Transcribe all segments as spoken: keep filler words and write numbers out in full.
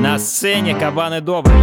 На сцене кабаны добрый.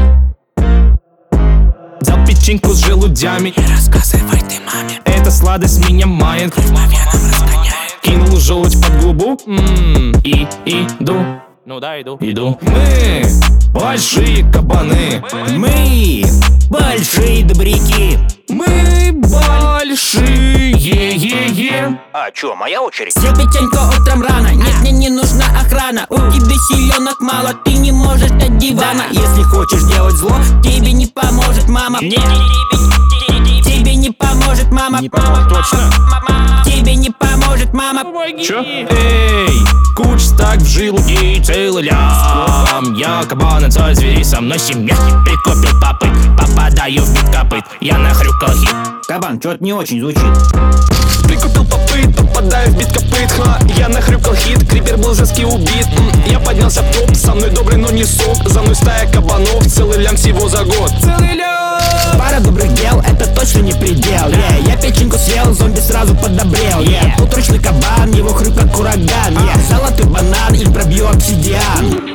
Взял печеньку с желудями. Не рассказывай ты маме, эта сладость меня мает. кровь по венам разгоняет. Кинул желудь под губу. Ммм, и иду, Ну да, иду. иду. Мы большие кабаны. Мы большие добряки. Мы большие, е-е. А чё, моя очередь? Съел печеньку утром рано. Нет, мне не нужна охрана. У тебя силенок мало, ты не можешь от дивана. Если хочешь делать зло, тебе не поможет мама. Не. Тебе не поможет мама. Не поможет, точно. Тебе не поможет мама. Чё? Эй, куч так в желуди целый лям. Я кабан, отца зверей, со мной семья. Прикопил папы, попадаю в бит копыт. Я нахрюкал хит. Кабан, чё-то не очень звучит. Прикупил попыт, попадаю в бит копыт. Ха, я нахрюкал хит, крипер был жестко убит. М, Я поднялся в топ, со мной добрый, но не сок. За мной стая кабанов, целый лям всего за год. Целый лям. Пара добрых дел, это точно не предел. yeah. Я печеньку съел, зомби сразу подобрел. yeah. Утручный кабан, его хрюк как ураган. yeah. Золотой банан, их пробью обсидиан.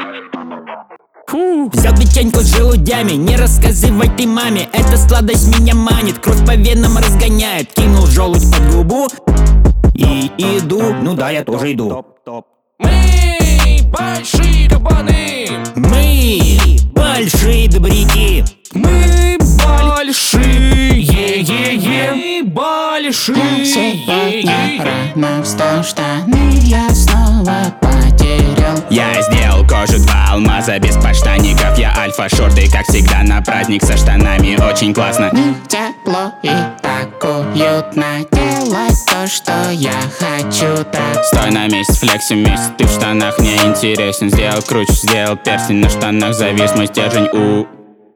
Фу. Взял печеньку с желудями, не рассказывай ты маме. Эта сладость меня манит, кровь по венам разгоняет. Кинул желудь под губу и иду. Ну да, я тоже иду. Мы большие кабаны. Мы большие добряки. Мы большие, е-е-е. Мы большие, Сегодня рано встал, штаны я снова потерял. Я сделал кожу два алмаза без подштанников. Я альфа-шорты, как всегда на праздник со штанами. Очень классно. Мне тепло и так уютно. Делать то, что я хочу так. Стой на месте, флекси вместе. Ты в штанах мне интересен. Сделал круче, сделал перстень. На штанах завис мой стержень. У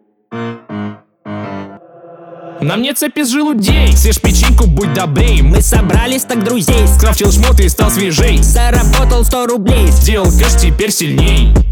На мне цепи с желудей. Съешь печеньку, будь добрей. Мы собрались так друзей. Скрафтил шмоты и стал свежей. Заработал сто рублей. Сделал кэш теперь сильней.